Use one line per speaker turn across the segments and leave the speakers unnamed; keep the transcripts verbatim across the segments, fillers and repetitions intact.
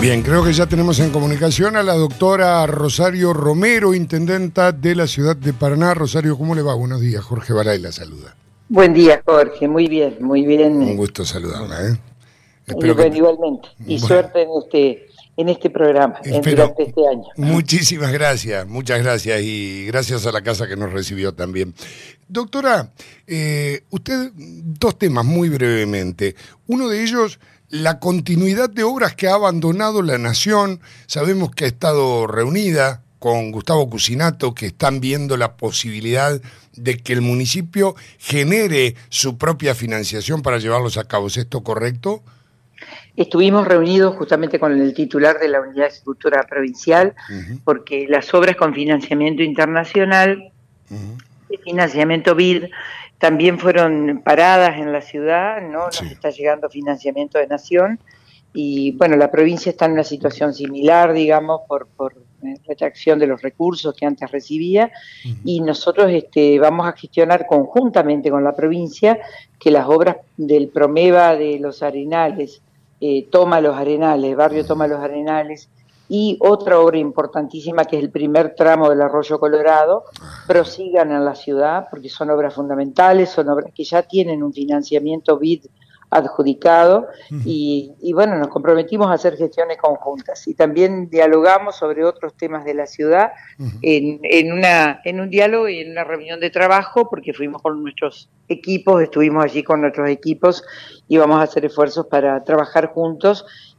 Bien, creo que ya tenemos en comunicación a la doctora Rosario Romero, intendenta de la ciudad de Paraná. Rosario, ¿cómo le va? Buenos días. Jorge Baray la saluda.
Buen día, Jorge. Muy bien, muy bien.
Un gusto saludarla, ¿eh?
Espero y bueno, que... igualmente. Y bueno, suerte en este, en este programa, en, durante este año.
Muchísimas gracias, muchas gracias. Y gracias a la casa que nos recibió también. Doctora, eh, usted, dos temas muy brevemente. Uno de ellos, la continuidad de obras que ha abandonado la Nación. Sabemos que ha estado reunida con Gustavo Cucinato, que están viendo la posibilidad de que el municipio genere su propia financiación para llevarlos a cabo. ¿Es esto correcto?
Estuvimos reunidos justamente con el titular de la Unidad de Estructura Provincial, uh-huh. porque las obras con financiamiento internacional, uh-huh. de financiamiento B I D, también fueron paradas en la ciudad, no nos sí. está llegando financiamiento de Nación, y bueno, la provincia está en una situación similar, digamos, por, por retracción de los recursos que antes recibía, uh-huh. y nosotros este, vamos a gestionar conjuntamente con la provincia que las obras del Promeva de los Arenales, eh, Toma los Arenales, Barrio uh-huh. Toma los Arenales, y otra obra importantísima que es el primer tramo del Arroyo Colorado, prosigan en la ciudad, porque son obras fundamentales, son obras que ya tienen un financiamiento B I D adjudicado, uh-huh. y, y bueno, nos comprometimos a hacer gestiones conjuntas, y también dialogamos sobre otros temas de la ciudad, uh-huh. en, en, una, en un diálogo y en una reunión de trabajo, porque fuimos con nuestros equipos, estuvimos allí con nuestros equipos, y vamos a hacer esfuerzos para trabajar juntos,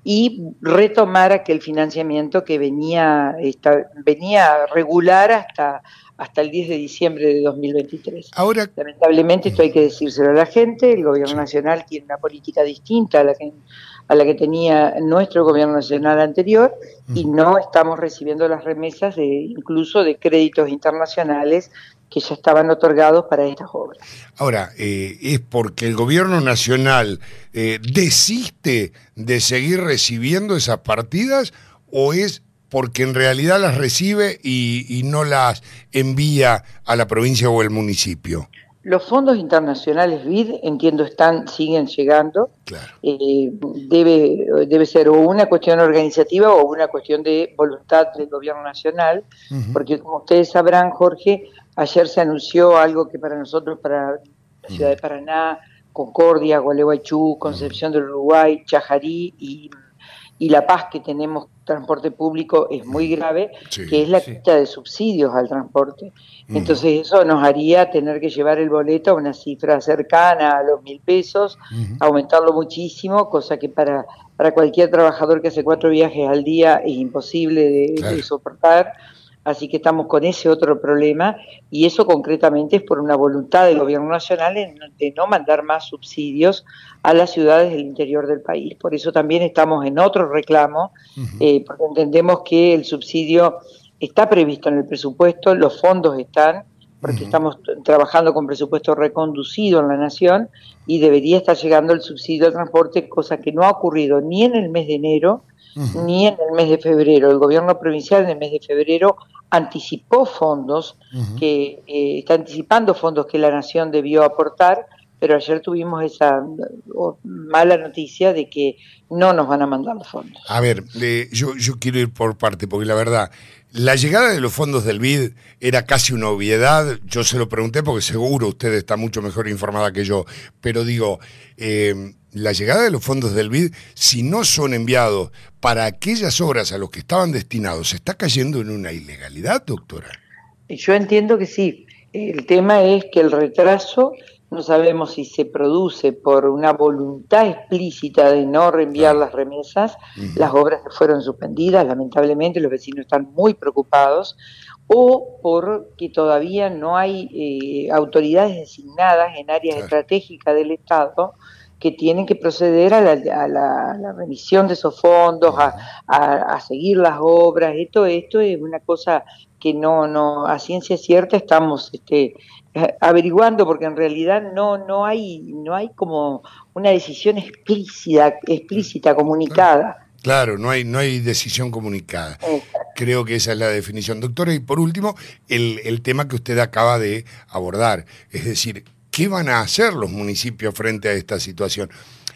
y retomar aquel financiamiento que venía, esta, venía regular hasta, hasta el diez de diciembre de dos mil veintitrés. Ahora, lamentablemente, esto hay que decírselo a la gente, el gobierno nacional tiene una política distinta a la que, a la que tenía nuestro gobierno nacional anterior, y no estamos recibiendo las remesas de, incluso de créditos internacionales que ya estaban otorgados para estas obras.
Ahora, eh, ¿es porque el gobierno nacional eh, desiste de seguir recibiendo esas partidas o es porque en realidad las recibe y, y no las envía a la provincia o el municipio?
Los fondos internacionales B I D, entiendo, están siguen llegando.
Claro.
Eh, debe, debe ser o una cuestión organizativa o una cuestión de voluntad del gobierno nacional, uh-huh. porque como ustedes sabrán, Jorge, ayer se anunció algo que para nosotros, para la ciudad de Paraná, Concordia, Gualeguaychú, Concepción del Uruguay, Chajarí y, y La Paz, que tenemos transporte público, es muy grave, sí, que es la quita sí. de subsidios al transporte. Entonces uh-huh. eso nos haría tener que llevar el boleto a una cifra cercana a los mil pesos, uh-huh. aumentarlo muchísimo, cosa que para, para cualquier trabajador que hace cuatro viajes al día es imposible de, claro. de soportar. Así que estamos con ese otro problema, y eso concretamente es por una voluntad del gobierno nacional de no mandar más subsidios a las ciudades del interior del país. Por eso también estamos en otro reclamo, uh-huh. eh, porque entendemos que el subsidio está previsto en el presupuesto, los fondos están, porque uh-huh. estamos trabajando con presupuesto reconducido en la Nación, y debería estar llegando el subsidio al transporte, cosa que no ha ocurrido ni en el mes de enero, uh-huh. ni en el mes de febrero. El gobierno provincial en el mes de febrero anticipó fondos, uh-huh. que eh, está anticipando fondos que la Nación debió aportar, pero ayer tuvimos esa oh, mala noticia de que no nos van a mandar los fondos.
A ver, eh, yo, yo quiero ir por parte, porque la verdad, la llegada de los fondos del B I D era casi una obviedad. Yo se lo pregunté porque seguro usted está mucho mejor informada que yo, pero digo, eh, la llegada de los fondos del B I D, si no son enviados para aquellas obras a los que estaban destinados, ¿se está cayendo en una ilegalidad, doctora?
Yo entiendo que sí. El tema es que el retraso, no sabemos si se produce por una voluntad explícita de no reenviar claro. las remesas, uh-huh. las obras fueron suspendidas, lamentablemente los vecinos están muy preocupados, o porque todavía no hay eh, autoridades designadas en áreas claro. estratégicas del Estado que tienen que proceder a la, a la, a la remisión de esos fondos, uh-huh. a, a, a seguir las obras. Esto, esto es una cosa que no, no a ciencia cierta estamos este, averiguando, porque en realidad no, no hay, no hay como una decisión explícita, explícita comunicada.
Claro, no hay, no hay decisión comunicada. Exacto. Creo que esa es la definición. Doctora, y por último, el, el tema que usted acaba de abordar, es decir, ¿qué van a hacer los municipios frente a esta situación?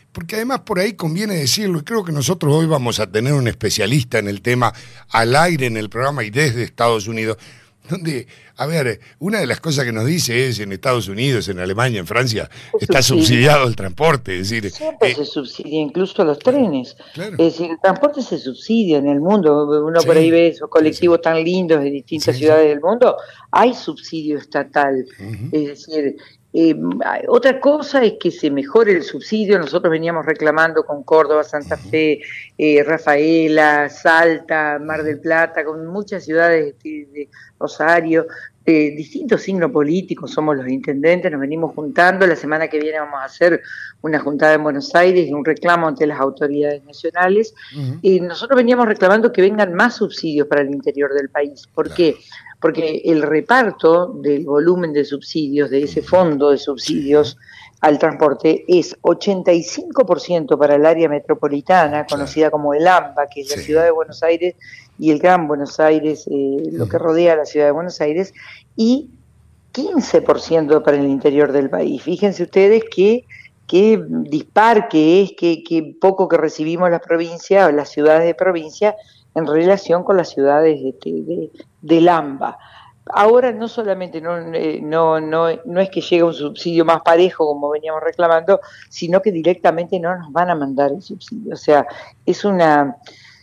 porque además por ahí conviene decirlo, y creo que nosotros hoy vamos a tener un especialista en el tema al aire en el programa y desde Estados Unidos, donde, a ver, una de las cosas que nos dice es en Estados Unidos, en Alemania, en Francia, se está subsidia. subsidiado el transporte. Es decir,
siempre eh, se subsidia, incluso los trenes. Claro. Es decir, el transporte se subsidia en el mundo. Uno sí, por ahí ve esos colectivos sí, sí. tan lindos de distintas sí, ciudades sí. del mundo. Hay subsidio estatal. Uh-huh. Es decir, Eh, otra cosa es que se mejore el subsidio. Nosotros veníamos reclamando con Córdoba, Santa Fe, eh, Rafaela, Salta, Mar del Plata, con muchas ciudades de, de Rosario, de distintos signos políticos, somos los intendentes, nos venimos juntando. La semana que viene vamos a hacer una juntada en Buenos Aires y un reclamo ante las autoridades nacionales. Uh-huh. Y nosotros veníamos reclamando que vengan más subsidios para el interior del país. ¿Por claro. qué? Porque el reparto del volumen de subsidios, de ese fondo de subsidios al transporte, es ochenta y cinco por ciento para el área metropolitana, conocida como el AMBA, que es la sí. ciudad de Buenos Aires y el Gran Buenos Aires, eh, lo que rodea a la ciudad de Buenos Aires, y quince por ciento para el interior del país. Fíjense ustedes que qué dispar que es, qué que poco que recibimos las provincias o las ciudades de provincia en relación con las ciudades de, de, del AMBA. Ahora no solamente no, no, no, no es que llegue un subsidio más parejo como veníamos reclamando, sino que directamente no nos van a mandar el subsidio. O sea, es una,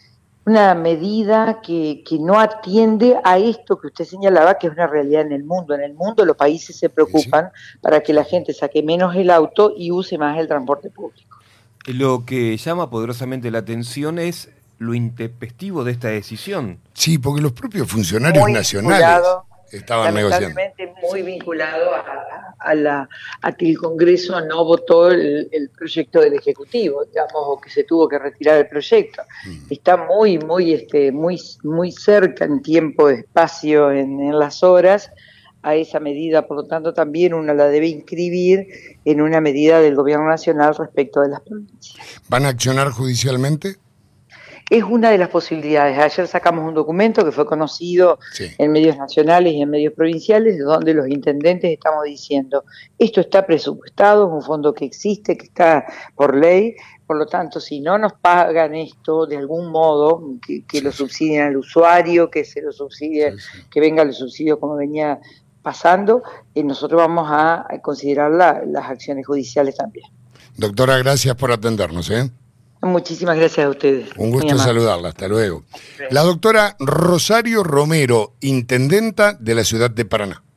una medida que, que no atiende a esto que usted señalaba, que es una realidad en el mundo. En el mundo los países se preocupan sí. para que la gente saque menos el auto y use más el transporte público.
Lo que llama poderosamente la atención es lo intempestivo de esta decisión.
Sí, porque los propios funcionarios muy nacionales estaban negociando.
Muy vinculado a, a, a, la, a que el Congreso no votó el, el proyecto del Ejecutivo, digamos, o que se tuvo que retirar el proyecto. Mm. Está muy, muy, este, muy, muy cerca en tiempo, espacio, en, en las horas a esa medida, por lo tanto también uno la debe inscribir en una medida del Gobierno Nacional respecto de las provincias.
¿Van a accionar judicialmente?
Es una de las posibilidades. Ayer sacamos un documento que fue conocido sí. en medios nacionales y en medios provinciales, donde los intendentes estamos diciendo, esto está presupuestado, es un fondo que existe, que está por ley, por lo tanto, si no nos pagan esto de algún modo, que, que sí, lo subsidien al usuario, que se lo subsidie, sí, sí. que venga el subsidio como venía pasando, eh, nosotros vamos a, a considerar la, las acciones judiciales también.
Doctora, gracias por atendernos, ¿eh?
Muchísimas gracias a ustedes.
Un gusto saludarla, hasta luego. La doctora Rosario Romero, intendenta de la ciudad de Paraná.